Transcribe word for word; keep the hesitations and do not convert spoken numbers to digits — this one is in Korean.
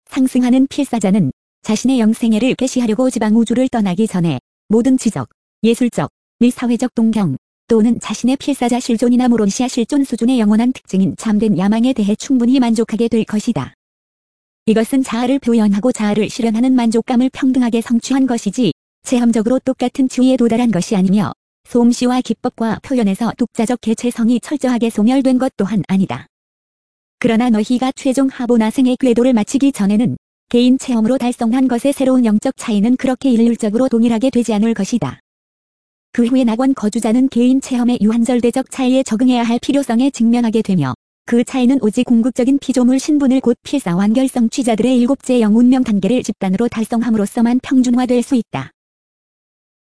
상승하는 필사자는 자신의 영생애를 개시하려고 지방우주를 떠나기 전에 모든 지적, 예술적, 및 사회적 동경 또는 자신의 필사자 실존이나 모론시아 실존 수준의 영원한 특징인 참된 야망에 대해 충분히 만족하게 될 것이다. 이것은 자아를 표현하고 자아를 실현하는 만족감을 평등하게 성취한 것이지 체험적으로 똑같은 지위에 도달한 것이 아니며 솜씨와 기법과 표현에서 독자적 개체성이 철저하게 소멸된 것 또한 아니다. 그러나 너희가 최종 하보나생의 궤도를 마치기 전에는 개인 체험으로 달성한 것의 새로운 영적 차이는 그렇게 일률적으로 동일하게 되지 않을 것이다. 그 후에 낙원 거주자는 개인 체험의 유한절대적 차이에 적응해야 할 필요성에 직면하게 되며 그 차이는 오직 궁극적인 피조물 신분을 곧 필사 완결성 취자들의 일곱째 영운명 단계를 집단으로 달성함으로써만 평준화될 수 있다.